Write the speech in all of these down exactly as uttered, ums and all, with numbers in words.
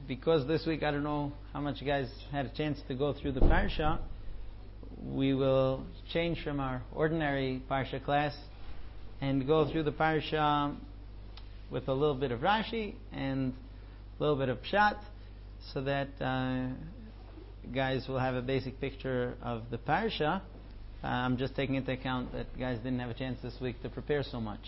because this week, I don't know how much you guys had a chance to go through the Parsha, we will change from our ordinary Parsha class and go through the Parsha with a little bit of Rashi and a little bit of Pshat, so that uh, guys will have a basic picture of the Parsha. Uh, I'm just taking into account that guys didn't have a chance this week to prepare so much.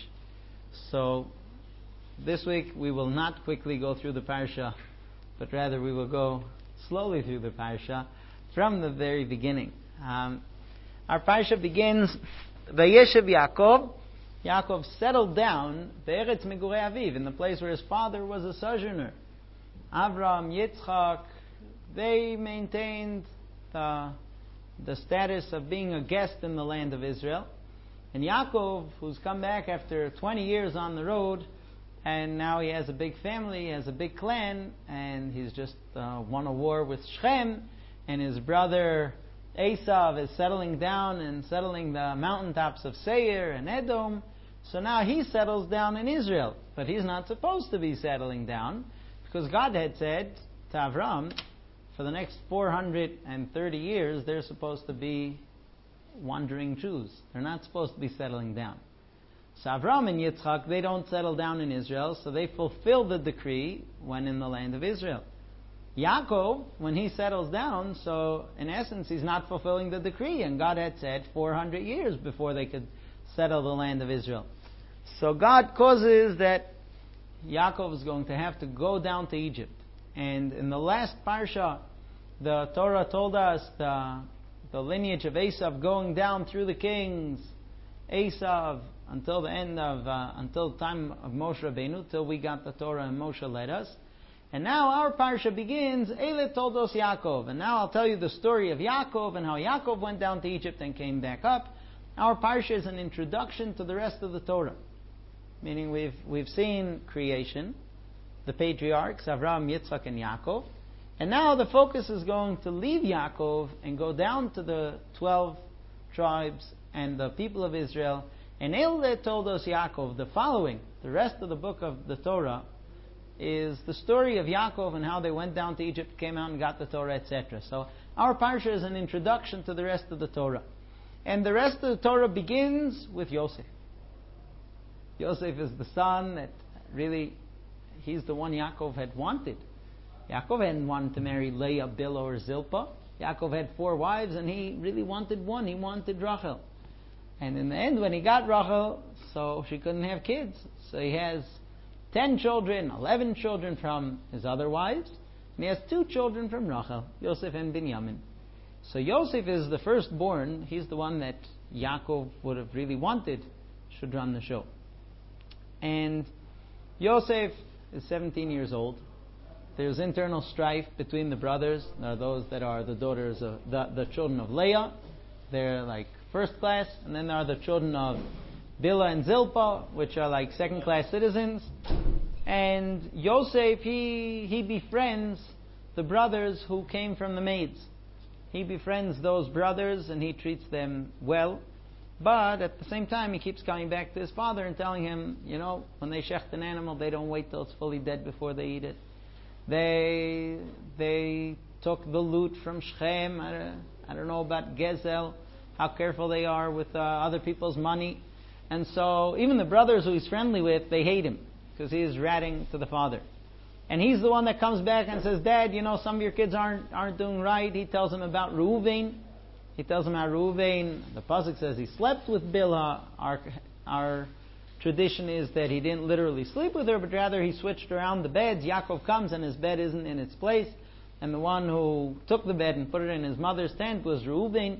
So this week we will not quickly go through the Parsha, but rather we will go slowly through the Parsha from the very beginning. Um, our Parsha begins, Vayeshev Yaakov. Yaakov settled down Be'eretz Migurei Aviv, in the place where his father was a sojourner. Avraham, Yitzchak, they maintained the, the status of being a guest in the land of Israel. And Yaakov, who's come back after twenty years on the road, and now he has a big family, he has a big clan, and he's just uh, won a war with Shechem, and his brother Esav is settling down and settling the mountaintops of Seir and Edom. So now he settles down in Israel. But he's not supposed to be settling down, because God had said to Avram, for the next four hundred thirty years, they're supposed to be wandering Jews. They're not supposed to be settling down. So Avram and Yitzchak, they don't settle down in Israel, so they fulfill the decree when in the land of Israel. Yaakov, when he settles down, so in essence he's not fulfilling the decree, and God had said four hundred years before they could settle the land of Israel. So God causes that Yaakov is going to have to go down to Egypt. And in the last parsha, the Torah told us the, the lineage of Esav going down through the kings, Esav, until the end of, uh, until the time of Moshe Rabbeinu, till we got the Torah and Moshe led us. And now our parsha begins, Eile Toldos Yaakov. And now I'll tell you the story of Yaakov and how Yaakov went down to Egypt and came back up. Our parsha is an introduction to the rest of the Torah. Meaning we've we've seen creation, the patriarchs, Avraham, Yitzchak, and Yaakov. And now the focus is going to leave Yaakov and go down to the twelve tribes and the people of Israel. And Eile Toldos Yaakov, the following, the rest of the book of the Torah, is the story of Yaakov and how they went down to Egypt, came out and got the Torah, et cetera. So our parsha is an introduction to the rest of the Torah. And the rest of the Torah begins with Yosef. Yosef is the son that really, he's the one Yaakov had wanted. Yaakov hadn't wanted to marry Leah, Bilhah, or Zilpah. Yaakov had four wives and he really wanted one. He wanted Rachel. And in the end, when he got Rachel, so she couldn't have kids. So he has ten children, eleven children from his other wives. And he has two children from Rachel, Yosef and Binyamin. So Yosef is the firstborn. He's the one that Yaakov would have really wanted should run the show. And Yosef is seventeen years old. There's internal strife between the brothers. There are those that are the daughters of the, the children of Leah. They're like first class. And then there are the children of Bilhah and Zilpah, which are like second class citizens. And Yosef, he, he befriends the brothers who came from the maids. He befriends those brothers and he treats them well. But at the same time, he keeps coming back to his father and telling him, you know, when they shecht an animal, they don't wait till it's fully dead before they eat it. They they took the loot from Shechem. I don't, I don't know about Gezel, how careful they are with uh, other people's money. And so even the brothers who he's friendly with, they hate him because he is ratting to the father. And he's the one that comes back and says, Dad, you know, some of your kids aren't aren't doing right. He tells him about Reuven. He tells him how Reuven, the pasuk says he slept with Bilhah. Our, our tradition is that he didn't literally sleep with her, but rather he switched around the beds. Yaakov comes and his bed isn't in its place. And the one who took the bed and put it in his mother's tent was Reuven.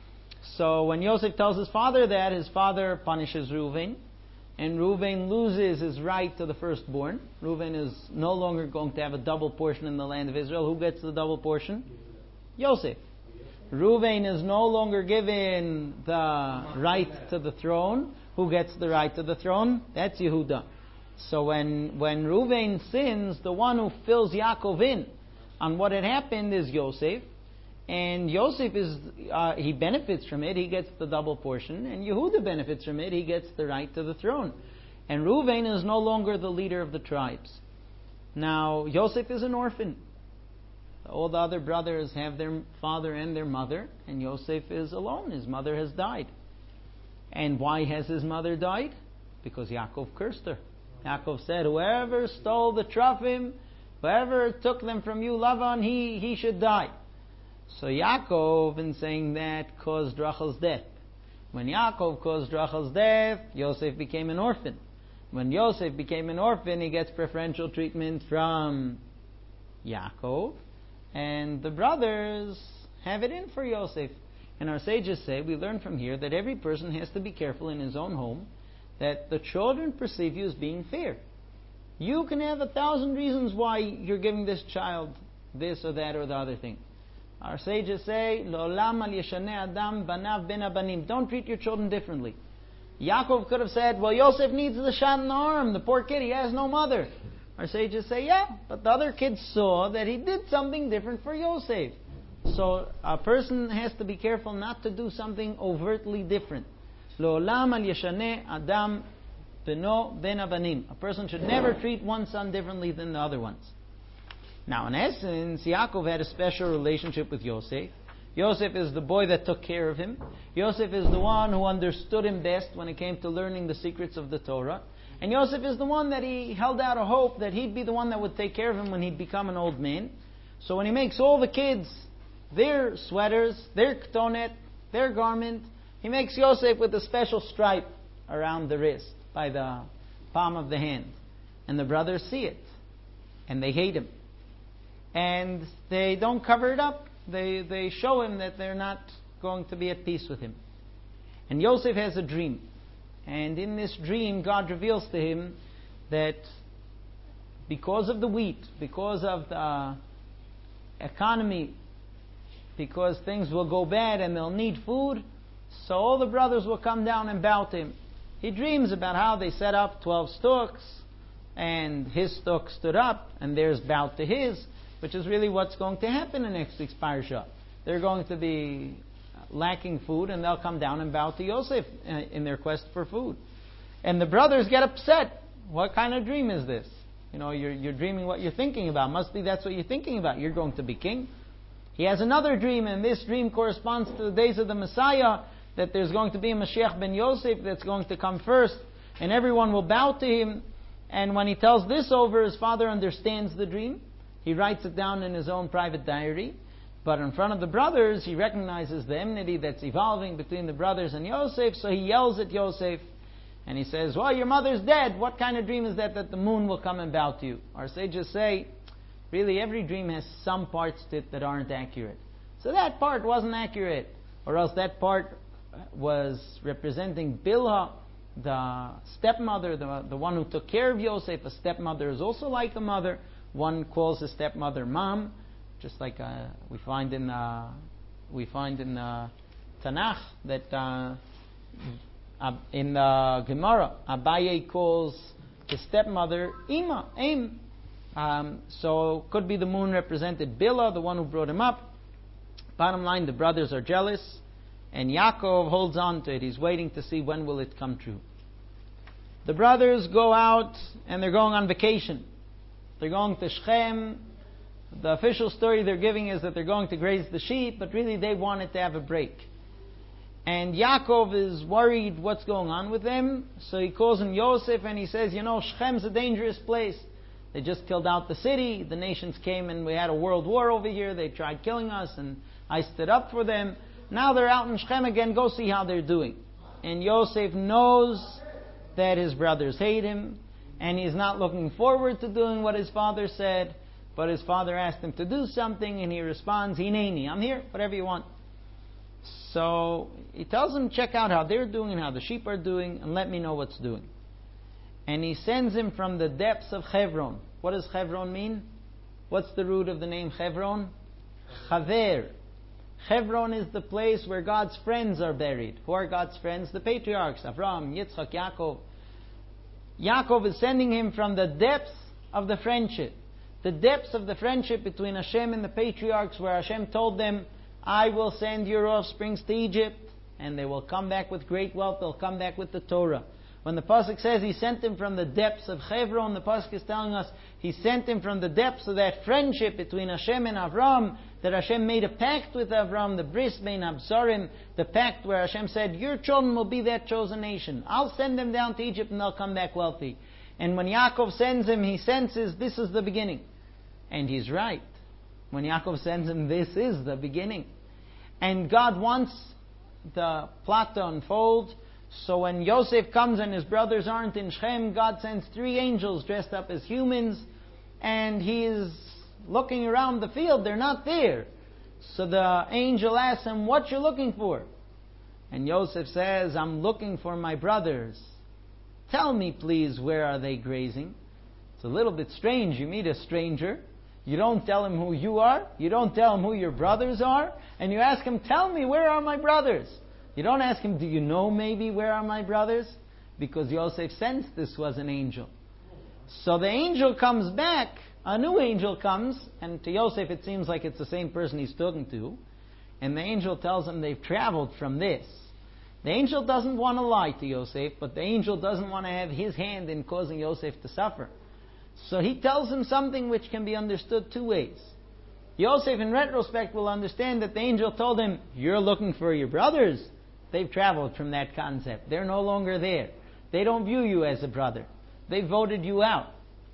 So when Yosef tells his father that, his father punishes Reuven. And Reuven loses his right to the firstborn. Reuven is no longer going to have a double portion in the land of Israel. Who gets the double portion? Yosef. Reuven is no longer given the right to the throne. Who gets the right to the throne? That's Yehuda. So when, when Reuven sins, the one who fills Yaakov in on what had happened is Yosef. And Yosef is, uh, he benefits from it, he gets the double portion. And Yehuda benefits from it, he gets the right to the throne. And Reuven is no longer the leader of the tribes. Now, Yosef is an orphan. All the other brothers have their father and their mother, and Yosef is alone. His mother has died. And why has his mother died? Because Yaakov cursed her. Yaakov said, whoever stole the Trafim, whoever took them from you, Lavan, he, he should die. So Yaakov, in saying that, caused Rachel's death. When Yaakov caused Rachel's death, Yosef became an orphan. When Yosef became an orphan, he gets preferential treatment from Yaakov. And the brothers have it in for Yosef. And our sages say, we learn from here that every person has to be careful in his own home that the children perceive you as being fair. You can have a thousand reasons why you're giving this child this or that or the other thing. Our sages say, Lo'olam al yeshaneh adam banav ben abanim. Don't treat your children differently. Yaakov could have said, well, Yosef needs the shot in the arm. The poor kid, he has no mother. Our sages say, yeah, but the other kids saw that he did something different for Yosef. So a person has to be careful not to do something overtly different. Lo'olam al yeshaneh adam beno ben abanim. A person should never treat one son differently than the other ones. Now, in essence, Yaakov had a special relationship with Yosef. Yosef is the boy that took care of him. Yosef is the one who understood him best when it came to learning the secrets of the Torah. And Yosef is the one that he held out a hope that he'd be the one that would take care of him when he'd become an old man. So when he makes all the kids their sweaters, their ketonet, their garment, he makes Yosef with a special stripe around the wrist, by the palm of the hand. And the brothers see it. And they hate him. And they don't cover it up. They, they show him that they're not going to be at peace with him. And Yosef has a dream. And in this dream, God reveals to him that because of the wheat, because of the economy, because things will go bad and they'll need food, so all the brothers will come down and bow to him. He dreams about how they set up twelve stalks, and his stalk stood up, and theirs bowed to his, which is really what's going to happen in next week's parasha. They're going to be lacking food, and they'll come down and bow to Yosef in their quest for food. And the brothers get upset. What kind of dream is this? You know, you're, you're dreaming what you're thinking about. Must be that's what you're thinking about. You're going to be king. He has another dream, and this dream corresponds to the days of the Messiah, that there's going to be a Mashiach ben Yosef that's going to come first, and everyone will bow to him. And when he tells this over, his father understands the dream. He writes it down in his own private diary. But in front of the brothers, he recognizes the enmity that's evolving between the brothers and Yosef, so he yells at Yosef, and he says, well, your mother's dead. What kind of dream is that, that the moon will come and bow to you? Our sages say, really, every dream has some parts to it that aren't accurate. So that part wasn't accurate, or else that part was representing Bilhah, the stepmother, the, the one who took care of Yosef. A stepmother is also like a mother. One calls a stepmother mom, just like uh, we find in uh, we find in uh, Tanakh that uh, in the Gemara, Abaye calls his stepmother Ima, Aim. Um, so could be the moon represented Bilhah, the one who brought him up. Bottom line, the brothers are jealous, and Yaakov holds on to it. He's waiting to see when will it come true. The brothers go out and they're going on vacation. They're going to Shechem. The official story they're giving is that they're going to graze the sheep, but really they wanted to have a break. And Yaakov is worried what's going on with them, so he calls him Yosef and he says, you know, Shechem's a dangerous place. They just killed out the city. The nations came and we had a world war over here. They tried killing us and I stood up for them. Now they're out in Shechem again. Go see how they're doing. And Yosef knows that his brothers hate him, and he's not looking forward to doing what his father said. But his father asked him to do something, and he responds, Hineni, I'm here, whatever you want. So he tells them, check out how they're doing and how the sheep are doing, and let me know what's doing. And he sends him from the depths of Hebron. What does Hebron mean? What's the root of the name Hebron? Chaver. Hebron is the place where God's friends are buried. Who are God's friends? The patriarchs, Avraham, Yitzchak, Yaakov. Yaakov is sending him from the depths of the friendship. The depths of the friendship between Hashem and the patriarchs, where Hashem told them, I will send your offsprings to Egypt, and they will come back with great wealth, they'll come back with the Torah. When the Pasuk says he sent him from the depths of Hebron, the Pasuk is telling us he sent him from the depths of that friendship between Hashem and Avram, that Hashem made a pact with Avram, the Bris Bein Absarim, the pact where Hashem said, your children will be that chosen nation. I'll send them down to Egypt and they'll come back wealthy. And when Yaakov sends him, he senses this is the beginning. And he's right. When Yaakov sends him, this is the beginning. And God wants the plot to unfold. So when Yosef comes and his brothers aren't in Shechem, God sends three angels dressed up as humans, and he is looking around the field. They're not there. So the angel asks him, what you looking for? And Yosef says, I'm looking for my brothers. Tell me, please, where are they grazing? It's a little bit strange. You meet a stranger. You don't tell him who you are. You don't tell him who your brothers are. And you ask him, tell me, where are my brothers? You don't ask him, do you know maybe where are my brothers? Because Yosef sensed this was an angel. So the angel comes back. A new angel comes. And to Yosef it seems like it's the same person he's talking to. And the angel tells him they've traveled from this. The angel doesn't want to lie to Yosef, but the angel doesn't want to have his hand in causing Yosef to suffer. So he tells him something which can be understood two ways. Yosef, in retrospect, will understand that the angel told him, you're looking for your brothers. They've traveled from that concept. They're no longer there. They don't view you as a brother. They voted you out.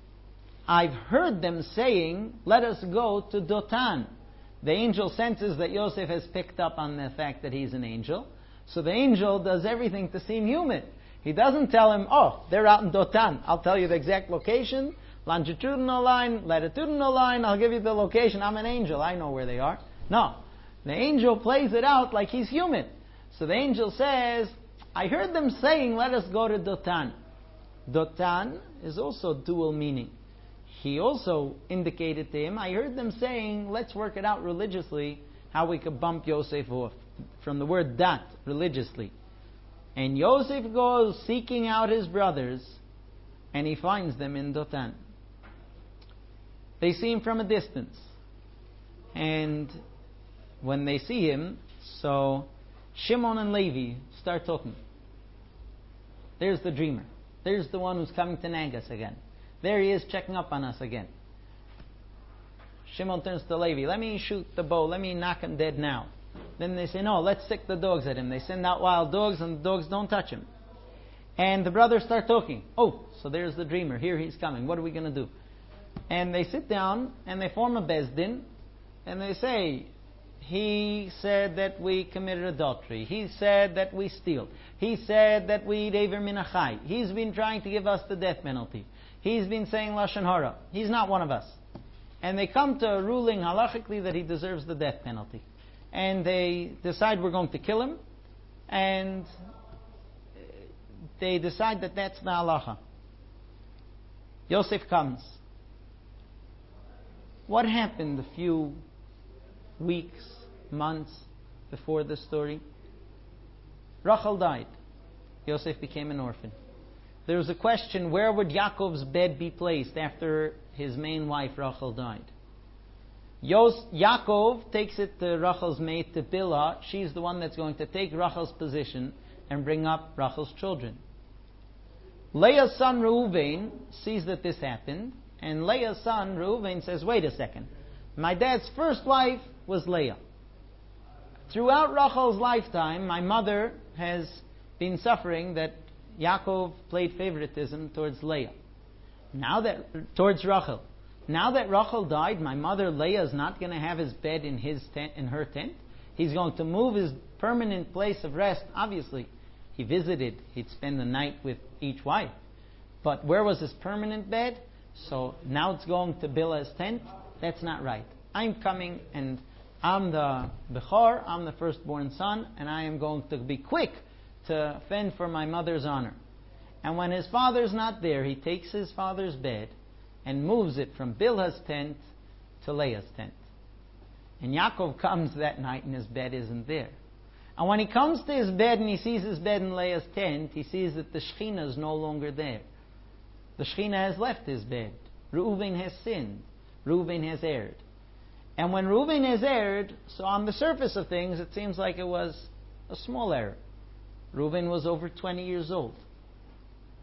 I've heard them saying, let us go to Dotan. The angel senses that Yosef has picked up on the fact that he's an angel. So the angel does everything to seem human. He doesn't tell him, oh, they're out in Dotan. I'll tell you the exact location. Longitudinal line, latitudinal line. I'll give you the location. I'm an angel. I know where they are. No. The angel plays it out like he's human. So the angel says, I heard them saying, let us go to Dotan. Dotan is also dual meaning. He also indicated to him, I heard them saying, let's work it out religiously, how we could bump Yosef off. From the word dat, religiously. And Yosef goes seeking out his brothers, and he finds them in Dotan. They see him from a distance. And when they see him, so Shimon and Levi start talking. There's the dreamer. There's the one who's coming to nag us again. There he is checking up on us again. Shimon turns to Levi, let me shoot the bow, let me knock him dead now. Then they say, no, let's sick the dogs at him. They send out wild dogs and the dogs don't touch him. And the brothers start talking. Oh, so there's the dreamer. Here he's coming. What are we going to do? And they sit down and they form a bezdin and they say, he said that we committed adultery. He said that we steal. He said that we eat Aver min achai. He's been trying to give us the death penalty. He's been saying Lashon Hara. He's not one of us. And they come to a ruling halachically that he deserves the death penalty. And they decide we're going to kill him. And they decide that that's the halacha. Yosef comes. What happened a few weeks, months before this story? Rachel died. Yosef became an orphan. There was a question, where would Yaakov's bed be placed after his main wife Rachel died? Yos- Yaakov takes it to Rachel's mate, to Bilhah. She's the one that's going to take Rachel's position and bring up Rachel's children. Leah's son Reuven sees that this happened, and Leah's son Reuven says, wait a second, my dad's first wife was Leah. Throughout Rachel's lifetime, my mother has been suffering that Yaakov played favoritism towards Leah. Now that, towards Rachel. Now that Rachel died, my mother Leah is not going to have his bed in his tent, in her tent. He's going to move his permanent place of rest. Obviously, he visited. He'd spend the night with each wife. But where was his permanent bed? So now it's going to Bilhah's tent. That's not right. I'm coming and I'm the Bechor, I'm the firstborn son, and I am going to be quick to fend for my mother's honor. And when his father's not there, he takes his father's bed and moves it from Bilhah's tent to Leah's tent. And Yaakov comes that night and his bed isn't there. And when he comes to his bed and he sees his bed in Leah's tent, he sees that the Shekhinah is no longer there. The Shekhinah has left his bed. Reuven has sinned. Reuven has erred. And when Reuven has erred, so on the surface of things, it seems like it was a small error. Reuven was over twenty years old.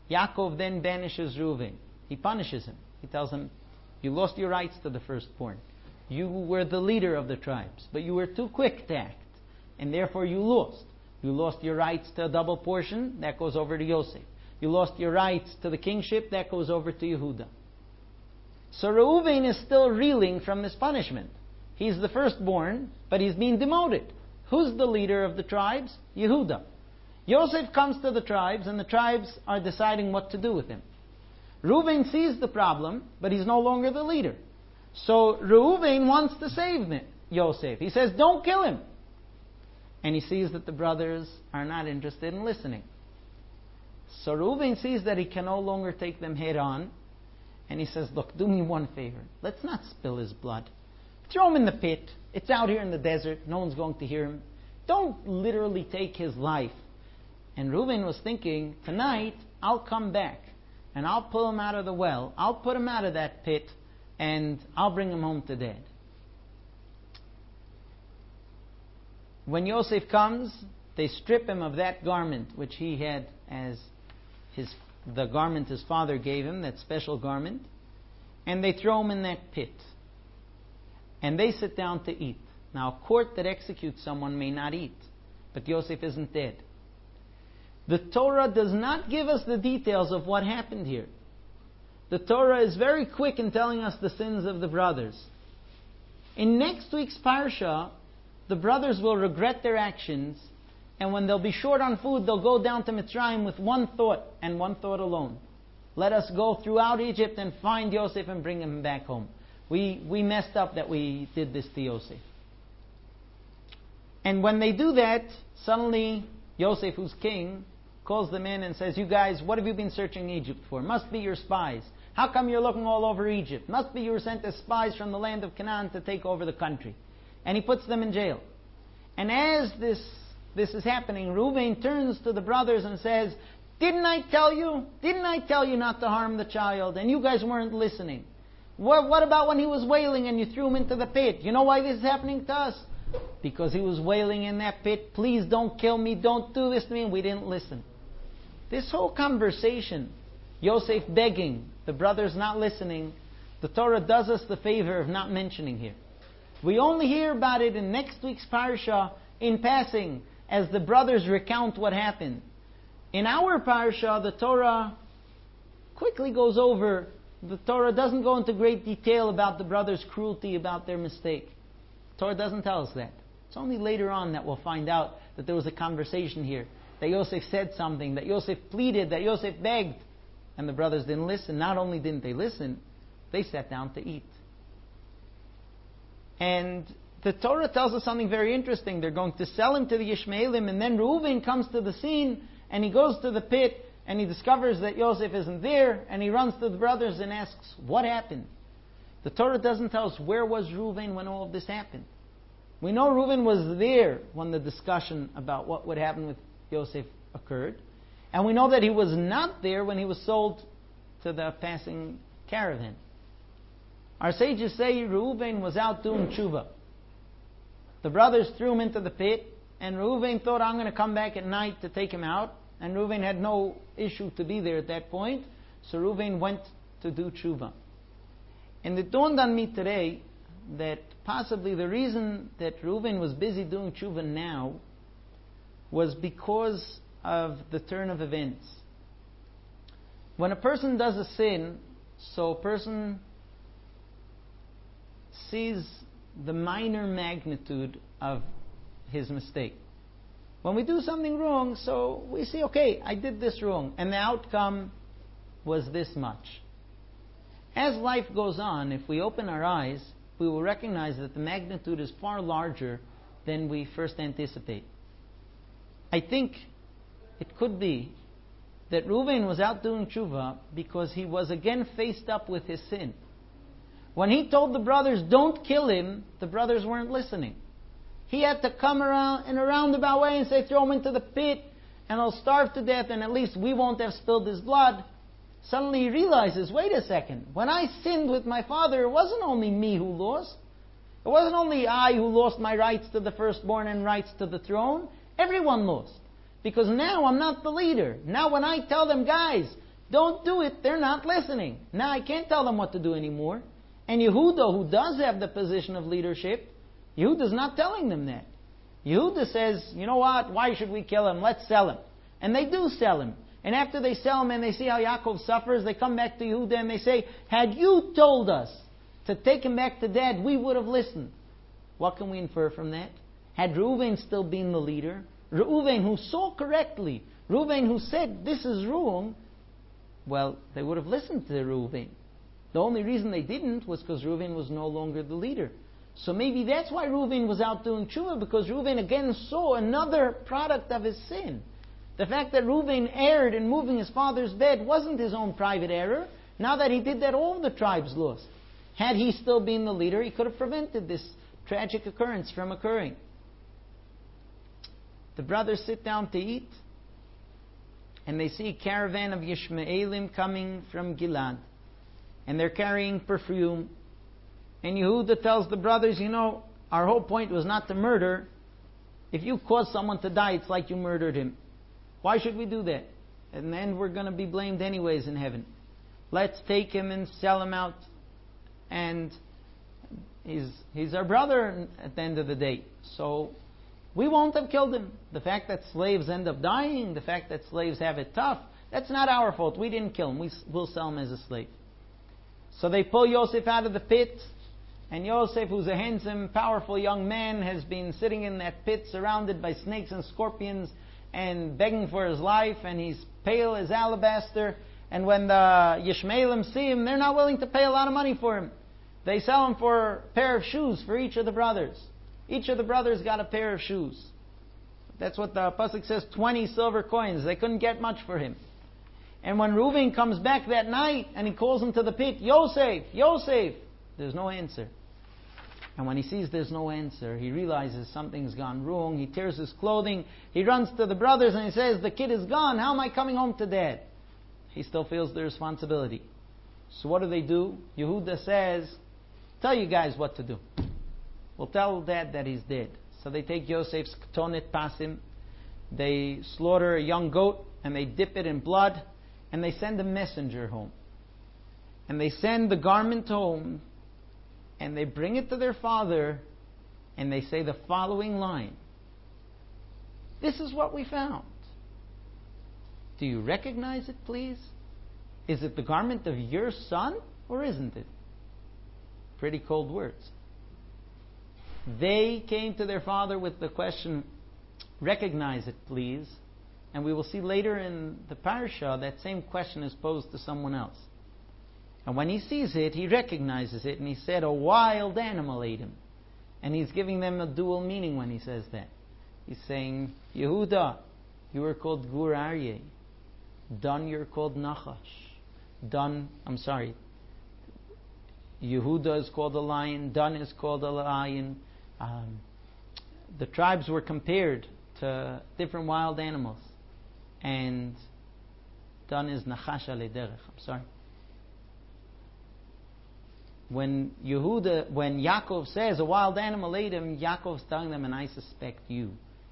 Yaakov then banishes Reuven. He punishes him. He tells him, you lost your rights to the firstborn. You were the leader of the tribes, but you were too quick to act, and therefore you lost. You lost your rights to a double portion, that goes over to Yosef. You lost your rights to the kingship, that goes over to Yehuda. So Reuven is still reeling from this punishment. He's the firstborn, but he's being demoted. Who's the leader of the tribes? Yehuda. Yosef comes to the tribes, and the tribes are deciding what to do with him. Reuven sees the problem, but he's no longer the leader. So Reuven wants to save Yosef. He says, don't kill him. And he sees that the brothers are not interested in listening. So Reuven sees that he can no longer take them head on. And he says, look, do me one favor. Let's not spill his blood. Throw him in the pit. It's out here in the desert. No one's going to hear him. Don't literally take his life. And Reuven was thinking, tonight I'll come back and I'll pull him out of the well. I'll put him out of that pit and I'll bring him home to dad. When Yosef comes, they strip him of that garment which he had as his the garment his father gave him, that special garment, and they throw him in that pit. And they sit down to eat. Now, a court that executes someone may not eat, but Yosef isn't dead. The Torah does not give us the details of what happened here. The Torah is very quick in telling us the sins of the brothers. In next week's parsha, the brothers will regret their actions, and when they'll be short on food, they'll go down to Mitzrayim with one thought, and one thought alone. Let us go throughout Egypt and find Yosef and bring him back home. We, we messed up that we did this to Yosef. And when they do that, suddenly Yosef, who's king, calls them in and says, you guys, what have you been searching Egypt for? Must be your spies. How come you're looking all over Egypt? Must be you were sent as spies from the land of Canaan to take over the country. And he puts them in jail. And as this this is happening, Reuven turns to the brothers and says, didn't I tell you? Didn't I tell you not to harm the child? And you guys weren't listening. What, what about when he was wailing and you threw him into the pit? You know why this is happening to us? Because he was wailing in that pit, please don't kill me, don't do this to me, and we didn't listen. This whole conversation, Yosef begging, the brothers not listening, the Torah does us the favor of not mentioning here. We only hear about it in next week's parsha in passing, as the brothers recount what happened. In our parsha, the Torah quickly goes over. The Torah doesn't go into great detail about the brothers' cruelty, about their mistake. The Torah doesn't tell us that. It's only later on that we'll find out that there was a conversation here, that Yosef said something, that Yosef pleaded, that Yosef begged, and the brothers didn't listen. Not only didn't they listen, they sat down to eat. And the Torah tells us something very interesting. They're going to sell him to the Ishmaelim, and then Reuven comes to the scene, and he goes to the pit, and he discovers that Yosef isn't there, and he runs to the brothers and asks, what happened? The Torah doesn't tell us where was Reuven when all of this happened. We know Reuven was there when the discussion about what would happen with Yosef occurred, and we know that he was not there when he was sold to the passing caravan. Our sages say Reuven was out doing tshuva. The brothers threw him into the pit, and Reuven thought, I'm going to come back at night to take him out. And Reuven had no issue to be there at that point, so Reuven went to do tshuva. And it dawned on me today that possibly the reason that Reuven was busy doing tshuva now was because of the turn of events. When a person does a sin, so a person sees the minor magnitude of his mistake. When we do something wrong, so we see, okay, I did this wrong, and the outcome was this much. As life goes on, if we open our eyes, we will recognize that the magnitude is far larger than we first anticipate. I think it could be that Reuven was out doing tshuva because he was again faced up with his sin. When he told the brothers, don't kill him, the brothers weren't listening. He had to come around in a roundabout way and say, throw him into the pit and he'll starve to death and at least we won't have spilled his blood. Suddenly he realizes, wait a second, when I sinned with my father, it wasn't only me who lost. It wasn't only I who lost my rights to the firstborn and rights to the throne. Everyone lost. Because now I'm not the leader. Now when I tell them, guys, Don't do it. They're not listening. Now I can't tell them what to do anymore. And Yehuda, who does have the position of leadership, Yehuda's not telling them that. Yehuda says, you know what? Why should we kill him? Let's sell him. And they do sell him. And after they sell him and they see how Yaakov suffers, they come back to Yehuda and they say, had you told us to take him back to dad, we would have listened. What can we infer from that? Had Reuven still been the leader, Reuven who saw correctly, Reuven who said this is wrong, well, they would have listened to Reuven. The only reason they didn't was because Reuven was no longer the leader. So maybe that's why Reuven was out doing tshuva, because Reuven again saw another product of his sin. The fact that Reuven erred in moving his father's bed wasn't his own private error. Now that he did that, all the tribes lost. Had he still been the leader, he could have prevented this tragic occurrence from occurring. The brothers sit down to eat, and they see a caravan of Yishmaelim coming from Gilad. And they're carrying perfume. And Yehuda tells the brothers, you know, our whole point was not to murder. If you cause someone to die, it's like you murdered him. Why should we do that? In the end, we're going to be blamed anyways in heaven. Let's take him and sell him out. And he's, he's our brother at the end of the day. So we won't have killed him. The fact that slaves end up dying, the fact that slaves have it tough, that's not our fault. We didn't kill him. We, we'll sell him as a slave. So they pull Yosef out of the pit. And Yosef, who's a handsome, powerful young man, has been sitting in that pit surrounded by snakes and scorpions and begging for his life, and he's pale as alabaster. And when the Yishmaelim see him, they're not willing to pay a lot of money for him. They sell him for a pair of shoes for each of the brothers. Each of the brothers got a pair of shoes. That's what the pasuk says, twenty silver coins. They couldn't get much for him. And when Reuven comes back that night and he calls him to the pit, Yosef, Yosef, there's no answer. And when he sees there's no answer, he realizes something's gone wrong. He tears his clothing. He runs to the brothers and he says, the kid is gone. How am I coming home to dad? He still feels the responsibility. So what do they do? Yehuda says, tell you guys what to do. We'll tell dad that he's dead. So they take Yosef's ketonet pasim. They slaughter a young goat and they dip it in blood. And they send a messenger home. And they send the garment home. And they bring it to their father, and they say the following line. This is what we found. Do you recognize it, please? Is it the garment of your son, or isn't it? Pretty cold words. They came to their father with the question, recognize it, please. And we will see later in the parasha that same question is posed to someone else. And when he sees it, he recognizes it, and he said, a wild animal ate him. And he's giving them a dual meaning when he says that. He's saying, Yehuda, you were called Gur Aryeh. Dan, you're called Nachash. Dan, I'm sorry. Yehuda is called a lion. Dan is called a lion. Um, the tribes were compared to different wild animals. And Dan is Nachash alei derech. I'm sorry. When Yehuda, when Yaakov says a wild animal ate him, Yaakov's telling them, and I suspect you.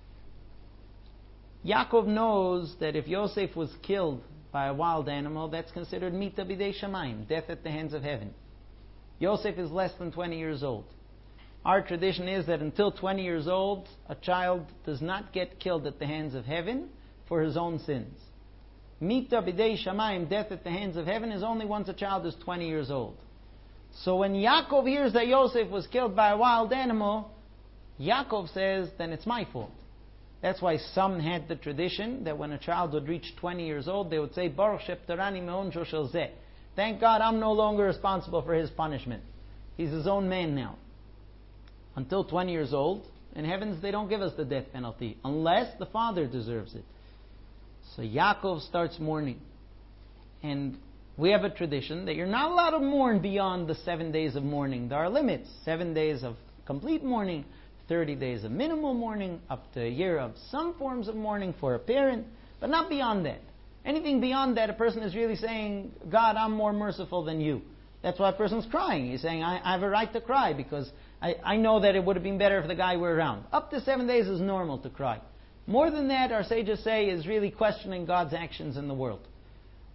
Yaakov knows that if Yosef was killed by a wild animal, that's considered mita b'dei shamayim, death at the hands of heaven. Yosef is less than twenty years old. Our tradition is that until twenty years old, a child does not get killed at the hands of heaven for his own sins. Mita b'dei shamayim, death at the hands of heaven, is only once a child is twenty years old. So when Yaakov hears that Yosef was killed by a wild animal, Yaakov says, then it's my fault. That's why some had the tradition that when a child would reach twenty years old, they would say, Baruch sheptarani me'onsho shel zeh. Thank God I'm no longer responsible for his punishment. He's his own man now. Until twenty years old, in heavens they don't give us the death penalty, unless the father deserves it. So Yaakov starts mourning. And we have a tradition that you're not allowed to mourn beyond the seven days of mourning. There are limits. Seven days of complete mourning, thirty days of minimal mourning, up to a year of some forms of mourning for a parent, but not beyond that. Anything beyond that, a person is really saying, God, I'm more merciful than you. That's why a person's crying. He's saying, I, I have a right to cry because I, I know that it would have been better if the guy were around. Up to seven days is normal to cry. More than that, our sages say, is really questioning God's actions in the world.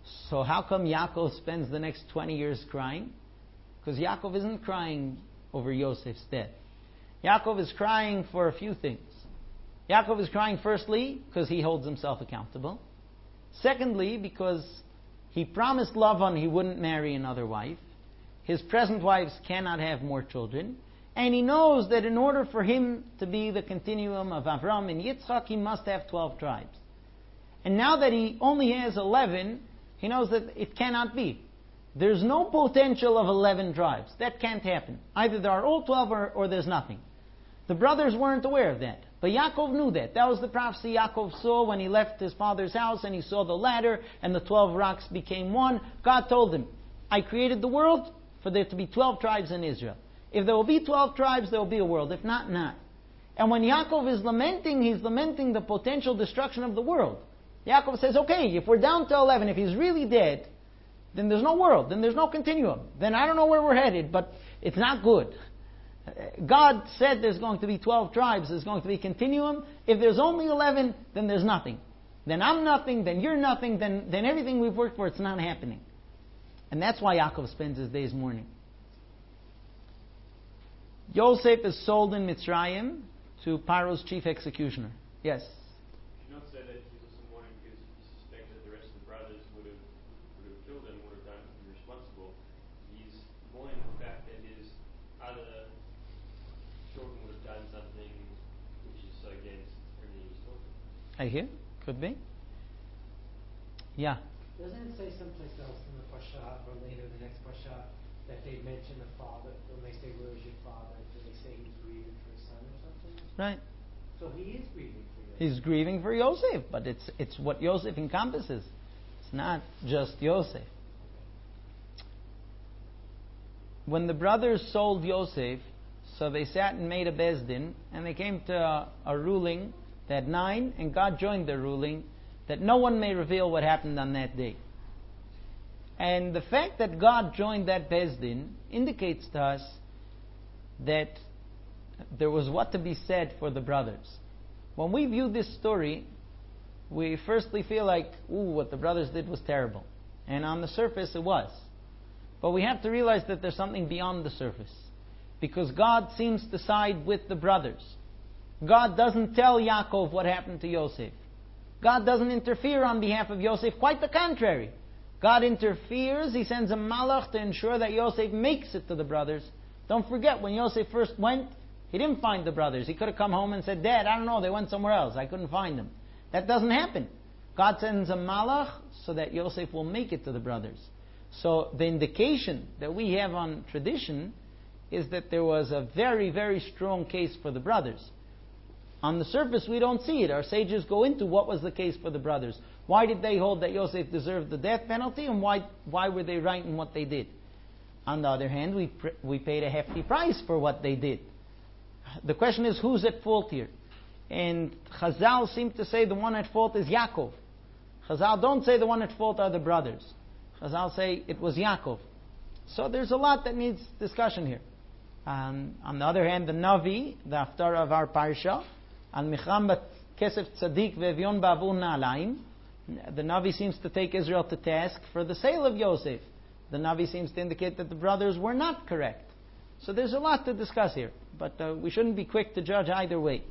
So how come Yaakov spends the next twenty years crying? Because Yaakov isn't crying over Yosef's death. Yaakov is crying for a few things. Yaakov is crying firstly because he holds himself accountable. Secondly, because he promised Lavan he wouldn't marry another wife. His present wives cannot have more children. And he knows that in order for him to be the continuum of Avram and Yitzchak, he must have twelve tribes. And now that he only has eleven, he knows that it cannot be. There's no potential of eleven tribes. That can't happen. Either there are all twelve or, or there's nothing. The brothers weren't aware of that. But Yaakov knew that. That was the prophecy Yaakov saw when he left his father's house and he saw the ladder and the twelve rocks became one. God told him, I created the world for there to be twelve tribes in Israel. If there will be twelve tribes, there will be a world. If not, not. And when Yaakov is lamenting, he's lamenting the potential destruction of the world. Yaakov says, okay, if we're down to eleven, if he's really dead, then there's no world, then there's no continuum. Then I don't know where we're headed, but it's not good. God said there's going to be twelve tribes, there's going to be continuum. If there's only eleven, then there's nothing. Then I'm nothing, then you're nothing, then, then everything we've worked for, it's not happening. And that's why Yaakov spends his days mourning. Yosef is sold in Mitzrayim to Paro's chief executioner. Yes? You not say that he was mourning because he suspected the rest of the brothers would have, would have killed him, would have done irresponsible. He's mourning the fact that his other children would have done something which is so against everything he's taught them. I hear. Could be. Yeah. Doesn't it say someplace else in the Pasha, or later the next Pasha, that they mention the father, when they say, where is your father? Do they say he's grieving for his son or something? Right. So he is grieving for Yosef. He's grieving for Yosef, but it's it's what Yosef encompasses. It's not just Yosef. When the brothers sold Yosef, so they sat and made a bezdin, and they came to a, a ruling that nine, and God joined their ruling, that no one may reveal what happened on that day. And the fact that God joined that bezdin indicates to us that there was what to be said for the brothers. When we view this story, we firstly feel like, ooh, what the brothers did was terrible. And on the surface it was. But we have to realize that there's something beyond the surface. Because God seems to side with the brothers. God doesn't tell Yaakov what happened to Yosef. God doesn't interfere on behalf of Yosef. Quite the contrary. God interferes. He sends a malach to ensure that Yosef makes it to the brothers. Don't forget, when Yosef first went, he didn't find the brothers. He could have come home and said, Dad, I don't know, they went somewhere else. I couldn't find them. That doesn't happen. God sends a malach so that Yosef will make it to the brothers. So the indication that we have on tradition is that there was a very, very strong case for the brothers. On the surface, we don't see it. Our sages go into what was the case for the brothers. Why did they hold that Yosef deserved the death penalty, and why why were they right in what they did? On the other hand, we pr- we paid a hefty price for what they did. The question is, who's at fault here? And Chazal seem to say the one at fault is Yaakov. Chazal don't say the one at fault are the brothers. Chazal say it was Yaakov. So there's a lot that needs discussion here. Um, on the other hand, the Navi, the Haftarah of our Parsha, Al Micham bat Kesef Tzadik ve'Evyon ba'avur na'alayim, the Navi seems to take Israel to task for the sale of Yosef. The Navi seems to indicate that the brothers were not correct. So there's a lot to discuss here, but uh, we shouldn't be quick to judge either way.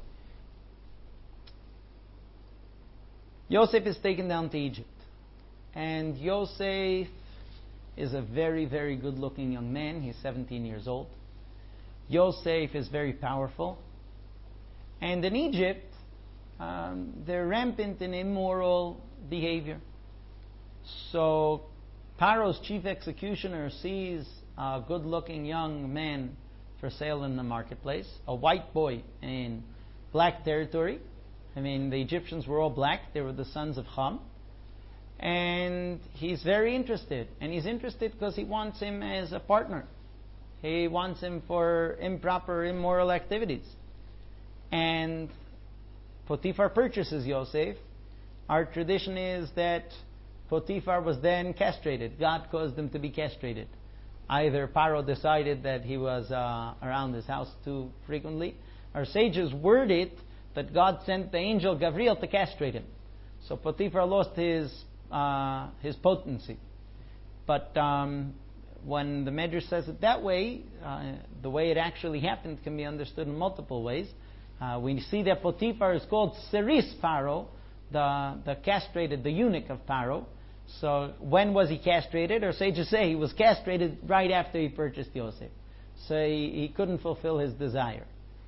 Yosef is taken down to Egypt, and Yosef is a very, very good-looking young man. He's seventeen years old. Yosef is very powerful. And in Egypt, um, they're rampant in immoral behavior. So Paro's chief executioner sees a good-looking young man for sale in the marketplace, a white boy in black territory. I mean, the Egyptians were all black. They were the sons of Ham. And he's very interested. And he's interested because he wants him as a partner. He wants him for improper, immoral activities. And Potiphar purchases Yosef. Our tradition is that Potiphar was then castrated. God caused him to be castrated. Either Paro decided that he was uh, around his house too frequently. Our sages word it that God sent the angel Gabriel to castrate him. So Potiphar lost his uh, his potency. But um, when the Medrash says it that way, uh, the way it actually happened can be understood in multiple ways. Uh, we see that Potiphar is called Seris Paro, the, the castrated, the eunuch of Paro. So when was he castrated? Or sages say he was castrated right after he purchased Yosef. So he, he couldn't fulfill his desire.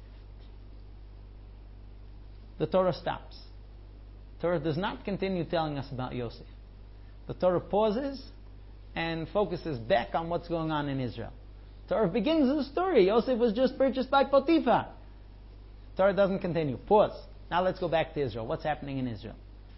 The Torah stops. The Torah does not continue telling us about Yosef. The Torah pauses and focuses back on what's going on in Israel. The Torah begins the story. Yosef was just purchased by Potiphar. The Torah doesn't continue. Pause. Now let's go back to Israel. What's happening in Israel?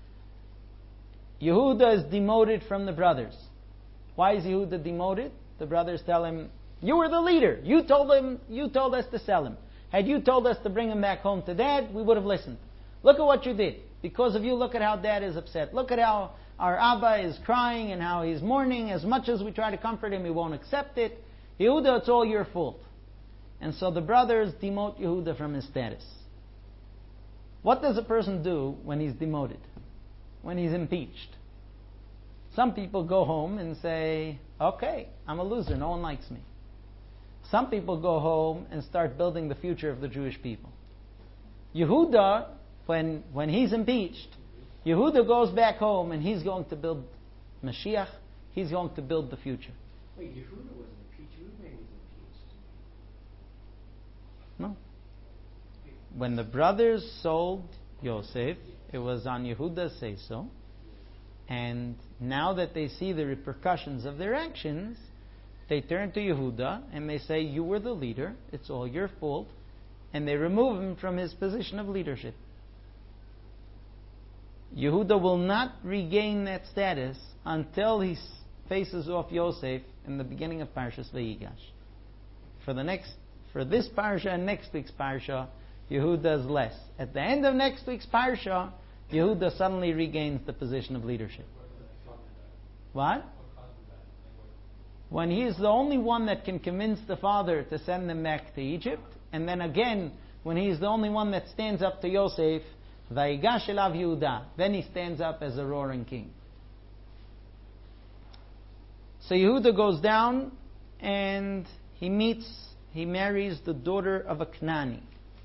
Yehuda is demoted from the brothers. Why is Yehuda demoted? The brothers tell him, you were the leader. You told him, you told us to sell him. Had you told us to bring him back home to dad, we would have listened. Look at what you did. Because of you, look at how dad is upset. Look at how our Abba is crying and how he's mourning. As much as we try to comfort him, he won't accept it. Yehuda, it's all your fault. And so the brothers demote Yehuda from his status. What does a person do when he's demoted? When he's impeached? Some people go home and say, okay, I'm a loser, no one likes me. Some people go home and start building the future of the Jewish people. Yehuda, when, when he's impeached, Yehuda goes back home and he's going to build Mashiach, he's going to build the future. Wait, Yehuda wasn't impeached, Yehuda was impeached. No. When the brothers sold Yosef, it was on Yehuda's say-so. And now that they see the repercussions of their actions, they turn to Yehuda and they say, you were the leader, it's all your fault. And they remove him from his position of leadership. Yehuda will not regain that status until he faces off Yosef in the beginning of Parshas Vayigash. For the next, for this parsha and next week's parsha, Yehuda is less. At the end of next week's parsha, Yehuda suddenly regains the position of leadership. What? When he is the only one that can convince the father to send them back to Egypt, and then again, when he is the only one that stands up to Yosef, Vayigash elav Yehuda, then he stands up as a roaring king. So Yehuda goes down and he meets, he marries the daughter of a Knani.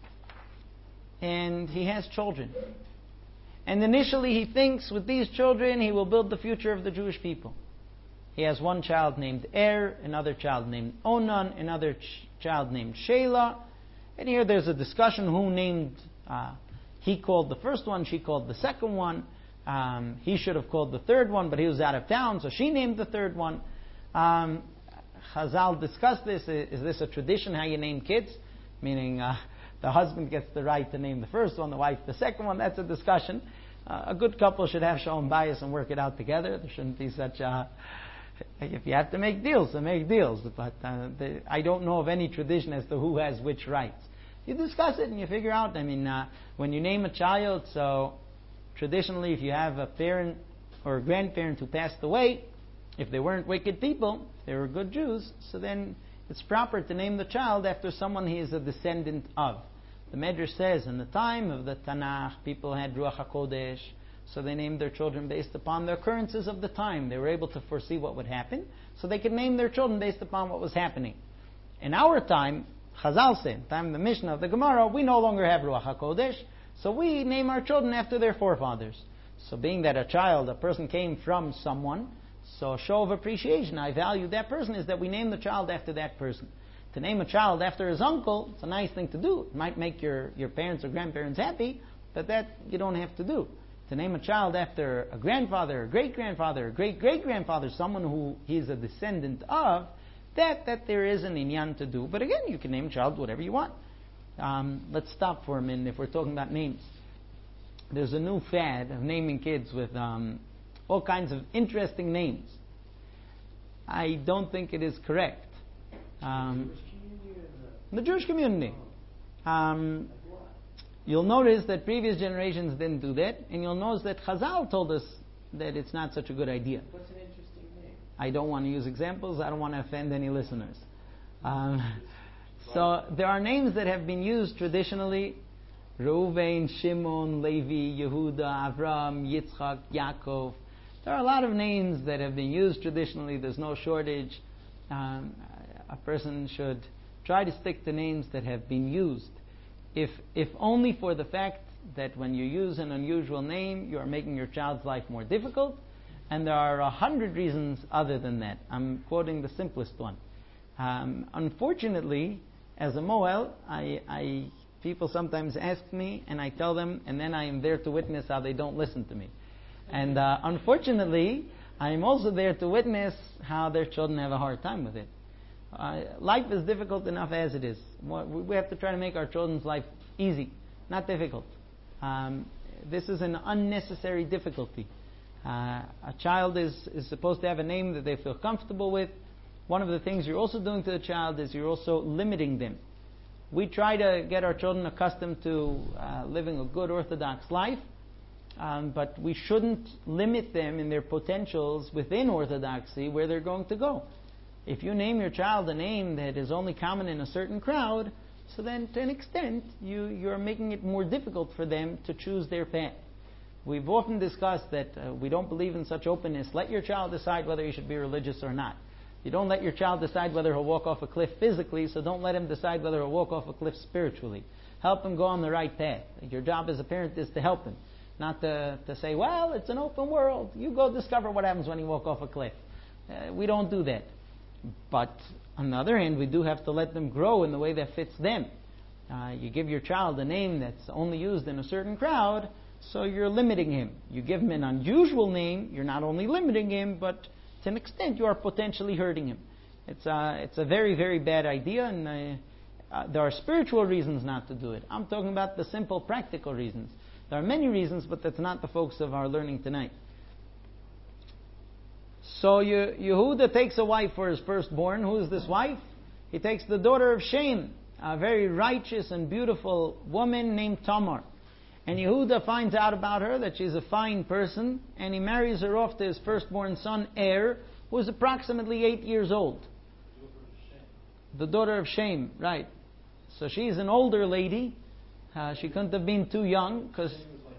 And he has children. And initially he thinks with these children he will build the future of the Jewish people. He has one child named Er, another child named Onan, another ch- child named Shelah. And here there's a discussion who named, uh, he called the first one, she called the second one. Um, he should have called the third one, but he was out of town, so she named the third one. Um, Chazal discussed this. Is this a tradition, how you name kids? Meaning uh, the husband gets the right to name the first one, the wife the second one. That's a discussion. Uh, a good couple should have shown bias and work it out together. There shouldn't be such a... If you have to make deals, then make deals. But uh, they, I don't know of any tradition as to who has which rights. You discuss it and you figure out. I mean, uh, when you name a child, so traditionally if you have a parent or a grandparent who passed away, if they weren't wicked people, if they were good Jews, so then it's proper to name the child after someone he is a descendant of. The Medrash says in the time of the Tanakh, people had Ruach HaKodesh, so they named their children based upon the occurrences of the time. They were able to foresee what would happen, so they could name their children based upon what was happening. In our time, Chazal said, time of the Mishnah of the Gemara, we no longer have Ruach HaKodesh, so we name our children after their forefathers. So being that a child, a person came from someone, so a show of appreciation, I value that person, is that we name the child after that person. To name a child after his uncle, it's a nice thing to do. It might make your, your parents or grandparents happy, but that you don't have to do. To name a child after a grandfather, a great-grandfather, a great-great-grandfather, someone who he is a descendant of, that, that there is an inyan to do. But again, you can name a child whatever you want. Um, let's stop for a minute if we're talking about names. There's a new fad of naming kids with um, all kinds of interesting names. I don't think it is correct. Um, the Jewish community. Um, you'll notice that previous generations didn't do that, and you'll notice that Chazal told us that it's not such a good idea. What's an interesting name? I don't want to use examples. I don't want to offend any listeners. Um, so there are names that have been used traditionally: Reuven, Shimon, Levi, Yehuda, Avram, Yitzchak, Yaakov. There are a lot of names that have been used traditionally. There's no shortage. Um, a person should try to stick to names that have been used, if if only for the fact that when you use an unusual name, you are making your child's life more difficult, and there are a hundred reasons other than that. I'm quoting the simplest one. Um, unfortunately, as a Moel, I, I people sometimes ask me, and I tell them, and then I am there to witness how they don't listen to me. And uh, unfortunately, I am also there to witness how their children have a hard time with it. Uh, life is difficult enough as it is. We have to try to make our children's life easy, not difficult. Um, this is an unnecessary difficulty. Uh, a child is, is supposed to have a name that they feel comfortable with. One of the things you're also doing to the child is you're also limiting them. We try to get our children accustomed to uh, living a good Orthodox life, um, but we shouldn't limit them in their potentials within Orthodoxy where they're going to go. If you name your child a name that is only common in a certain crowd, so then to an extent you, you're making it more difficult for them to choose their path. We've often discussed that uh, we don't believe in such openness. Let your child decide whether he should be religious or not. You don't let your child decide whether he'll walk off a cliff physically, so don't let him decide whether he'll walk off a cliff spiritually. Help him go on the right path. Your job as a parent is to help him, not to, to say, well, it's an open world. You go discover what happens when you walk off a cliff. Uh, we don't do that. But on the other hand, we do have to let them grow in the way that fits them. Uh, you give your child a name that's only used in a certain crowd, so you're limiting him. You give him an unusual name, you're not only limiting him, but to an extent you are potentially hurting him. It's a, it's a very, very bad idea, and uh, uh, there are spiritual reasons not to do it. I'm talking about the simple practical reasons. There are many reasons, but that's not the focus of our learning tonight. So Yehuda takes a wife for his firstborn. Who is this wife? He takes the daughter of Shem, a very righteous and beautiful woman named Tamar. And Yehuda finds out about her that she's a fine person, and he marries her off to his firstborn son, Er, who is approximately eight years old. The daughter of Shem, right. So she's an older lady. Uh, she couldn't have been too young, because...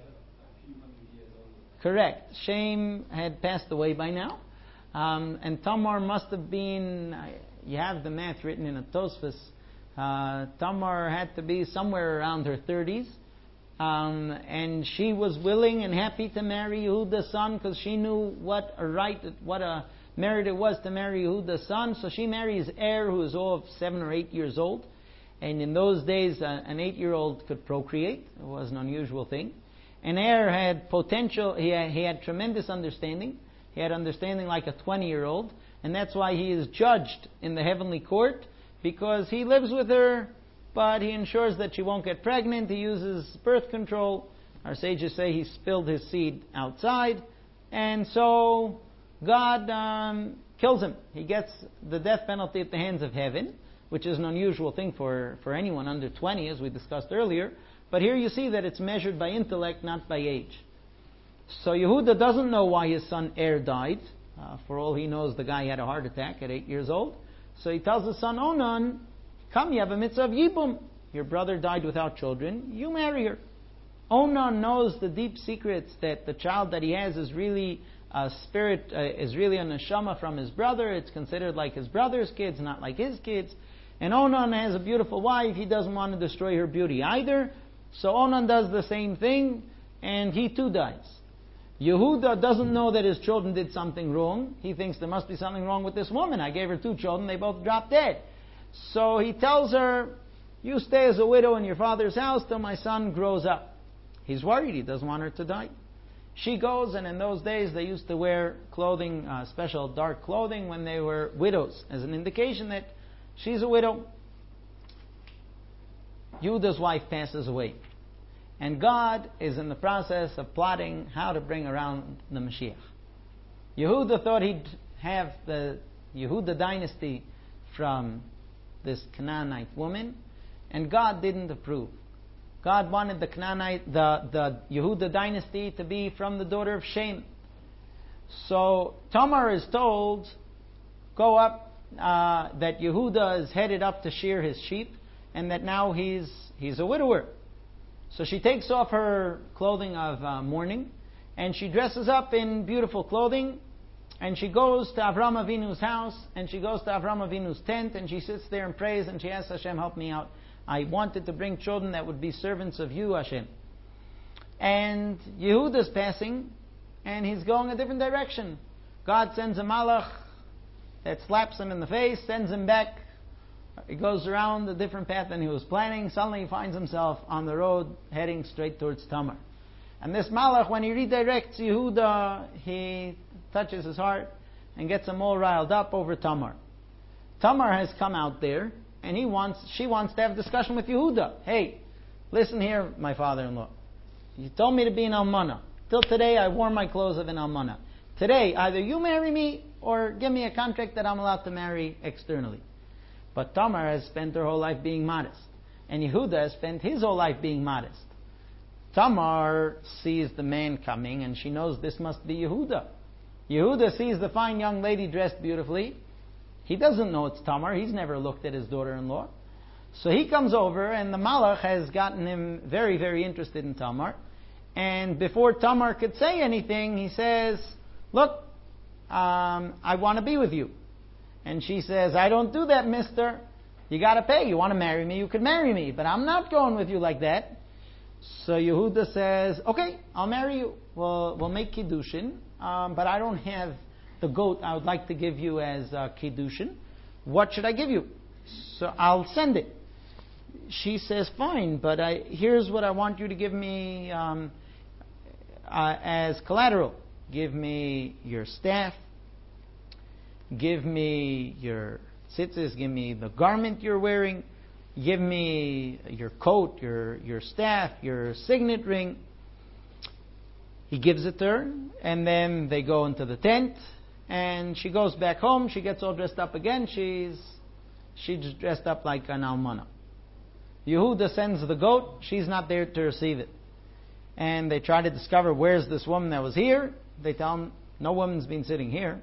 Correct. Shem had passed away by now. Um, and Tamar must have been, uh, you have the math written in a Tosfos, uh, Tamar had to be somewhere around her thirties. Um, and she was willing and happy to marry Yehuda's son because she knew what a right, what a merit it was to marry Yehuda's son. So she marries Er, who is all of seven or eight years old. And in those days, uh, an eight-year-old could procreate. It was an unusual thing. And Er had potential, he had, he had tremendous understanding. He had understanding like a twenty-year-old. And that's why he is judged in the heavenly court, because he lives with her, but he ensures that she won't get pregnant. He uses birth control. Our sages say he spilled his seed outside. And so God um, kills him. He gets the death penalty at the hands of heaven, which is an unusual thing for, for anyone under twenty, as we discussed earlier. But here you see that it's measured by intellect, not by age. So Yehuda doesn't know why his son Er died. Uh, for all he knows, the guy had a heart attack at eight years old. So he tells his son Onan, come, you have a mitzvah of Yibum. Your brother died without children. You marry her. Onan knows the deep secrets that the child that he has is really a spirit, uh, is really a neshama from his brother. It's considered like his brother's kids, not like his kids. And Onan has a beautiful wife. He doesn't want to destroy her beauty either. So Onan does the same thing, and he too dies. Yehuda doesn't know that his children did something wrong. He thinks there must be something wrong with this woman. I gave her two children. They both dropped dead. So he tells her, you stay as a widow in your father's house till my son grows up. He's worried. He doesn't want her to die. She goes, and in those days they used to wear clothing, uh, special dark clothing when they were widows, as an indication that she's a widow. Yehuda's wife passes away. And God is in the process of plotting how to bring around the Mashiach. Yehuda thought he'd have the Yehuda dynasty from this Canaanite woman, and God didn't approve. God wanted the Canaanite, the, the Yehuda dynasty to be from the daughter of Shem. So Tamar is told, go up, uh, that Yehuda is headed up to shear his sheep, and that now he's he's a widower. So she takes off her clothing of uh, mourning, and she dresses up in beautiful clothing, and she goes to Avram Avinu's house, and she goes to Avram Avinu's tent, and she sits there and prays, and she asks Hashem, help me out. I wanted to bring children that would be servants of you, Hashem. And Yehuda's passing, and he's going a different direction. God sends a malach that slaps him in the face, sends him back. He goes around a different path than he was planning. Suddenly he finds himself on the road heading straight towards Tamar. And this malach, when he redirects Yehuda, he touches his heart and gets him all riled up over Tamar. Tamar has come out there, and he wants, she wants to have a discussion with Yehuda. Hey, listen here, my father-in-law. You told me to be an almana. Till today, I wore my clothes of an almana. Today, either you marry me or give me a contract that I'm allowed to marry externally. But Tamar has spent her whole life being modest. And Yehuda has spent his whole life being modest. Tamar sees the man coming, and she knows this must be Yehuda. Yehuda sees the fine young lady dressed beautifully. He doesn't know it's Tamar. He's never looked at his daughter-in-law. So he comes over, and the malach has gotten him very, very interested in Tamar. And before Tamar could say anything, he says, look, um, I want to be with you. And she says, I don't do that, mister. You got to pay. You want to marry me, you can marry me. But I'm not going with you like that. So Yehuda says, okay, I'll marry you. We'll, we'll make Kiddushin. Um, but I don't have the goat I would like to give you as uh, Kiddushin. What should I give you? So I'll send it. She says, fine, but I, here's what I want you to give me um, uh, as collateral. Give me your staff. Give me your tzitzis. Give me the garment you're wearing. Give me your coat, your, your staff, your signet ring. He gives it to her, and then they go into the tent, and she goes back home. She gets all dressed up again. She's she's dressed up like an almana. Yehuda sends the goat. She's not there to receive it. And they try to discover where's this woman that was here. They tell him, no woman's been sitting here.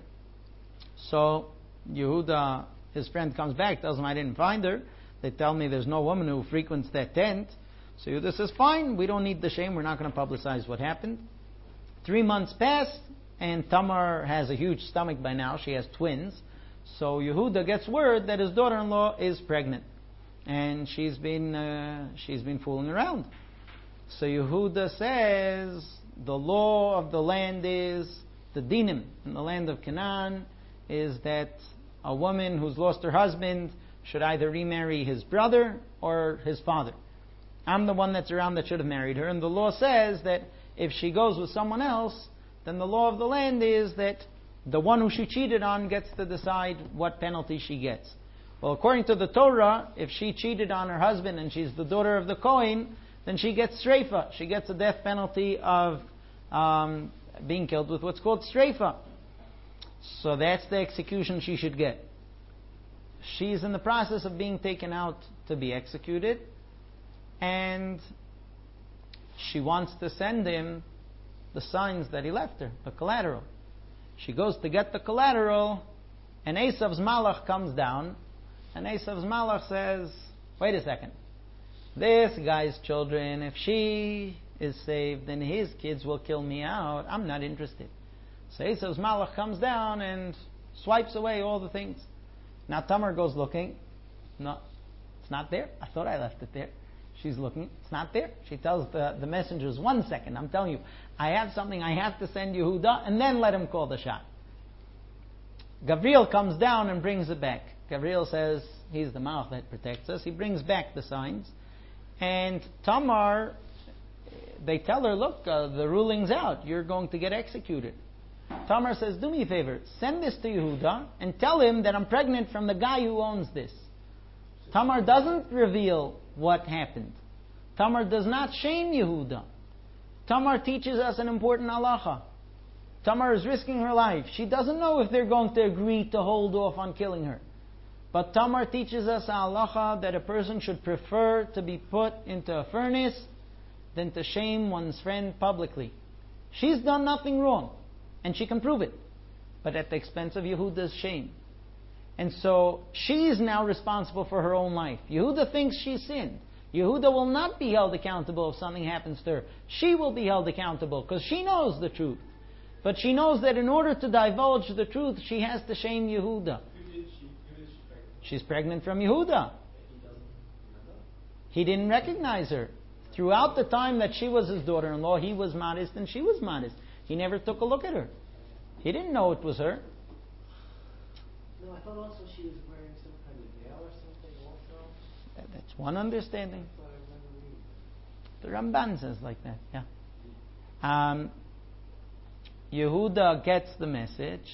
So Yehuda, his friend, comes back, tells him, I didn't find her. They tell me there's no woman who frequents that tent. So Yehuda says, fine, we don't need the shame. We're not going to publicize what happened. Three months pass, and Tamar has a huge stomach by now. She has twins. So Yehuda gets word that his daughter-in-law is pregnant. And she's been uh, she's been fooling around. So Yehuda says, the law of the land is, the dinim in the land of Canaan is that a woman who's lost her husband should either remarry his brother or his father. I'm the one that's around that should have married her. And the law says that if she goes with someone else, then the law of the land is that the one who she cheated on gets to decide what penalty she gets. Well, according to the Torah, if she cheated on her husband and she's the daughter of the Kohen, then she gets streifa. She gets a death penalty of um, being killed with what's called streifa. So that's the execution she should get. She's in the process of being taken out to be executed, and she wants to send him the signs that he left her, the collateral. She goes to get the collateral, and Esav's malach comes down, and Esav's malach says, wait a second, this guy's children, if she is saved, then his kids will kill me out. I'm not interested. So Esav's malach comes down and swipes away all the things. Now Tamar goes looking. No, it's not there. I thought I left it there. She's looking. It's not there. She tells the, the messengers, one second, I'm telling you, I have something I have to send Yehuda, and then let him call the shot. Gabriel comes down and brings it back. Gabriel says, he's the malach that protects us. He brings back the signs. And Tamar, they tell her, look, uh, the ruling's out. You're going to get executed. Tamar says, do me a favor, send this to Yehuda and tell him that I'm pregnant from the guy who owns this. Tamar doesn't reveal what happened. Tamar does not shame Yehuda. Tamar teaches us an important halacha. Tamar is risking her life. She doesn't know if they're going to agree to hold off on killing her. But Tamar teaches us a halacha that a person should prefer to be put into a furnace than to shame one's friend publicly. She's done nothing wrong, and she can prove it, but at the expense of Yehuda's shame. And so she is now responsible for her own life. Yehuda thinks she sinned. Yehuda will not be held accountable if something happens to her. She will be held accountable because she knows the truth. But she knows that in order to divulge the truth, she has to shame Yehuda. She's pregnant from Yehuda. He didn't recognize her. Throughout the time that she was his daughter-in-law, he was modest and she was modest. He never took a look at her. He didn't know it was her. No, I thought also she was wearing some kind of veil or something also. That, that's one understanding. That's what I remember reading. The Ramban says like that, yeah. Um, Yehuda gets the message.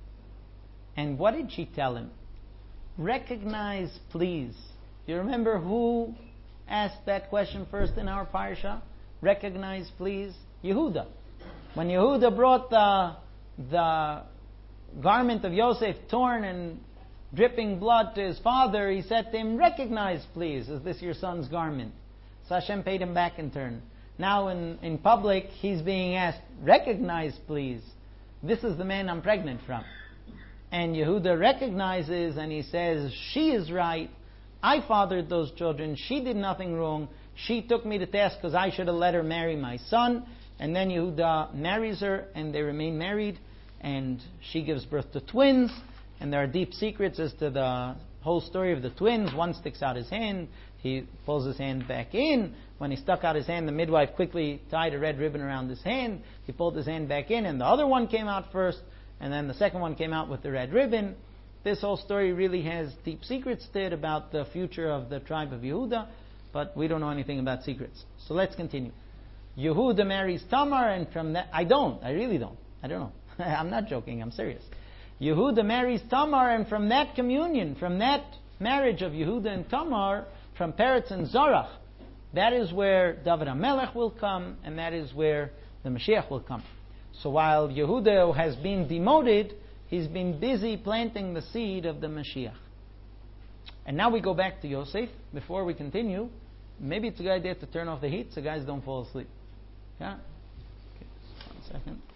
And what did she tell him? Recognize, please. You remember who asked that question first in our parsha? Recognize, please. Yehuda. When Yehuda brought the the garment of Yosef torn and dripping blood to his father, he said to him, recognize, please, is this your son's garment? So Hashem paid him back in turn. Now in, in public, he's being asked, recognize, please, this is the man I'm pregnant from. And Yehuda recognizes and he says, she is right. I fathered those children. She did nothing wrong. She took me to task because I should have let her marry my son. And then Yehuda marries her and they remain married. And she gives birth to twins. And there are deep secrets as to the whole story of the twins. One sticks out his hand. He pulls his hand back in. When he stuck out his hand, the midwife quickly tied a red ribbon around his hand. He pulled his hand back in and the other one came out first. And then the second one came out with the red ribbon. This whole story really has deep secrets to it about the future of the tribe of Yehuda. But we don't know anything about secrets. So let's continue. Yehuda marries Tamar and from that... I don't. I really don't. I don't know. I'm not joking, I'm serious. Yehuda marries Tamar, and from that communion, from that marriage of Yehuda and Tamar, from Peretz and Zarach, that is where David HaMelech will come, and that is where the Mashiach will come. So while Yehuda has been demoted, he's been busy planting the seed of the Mashiach. And now we go back to Yosef. Before we continue, maybe it's a good idea to turn off the heat so guys don't fall asleep. Yeah? Okay, one second.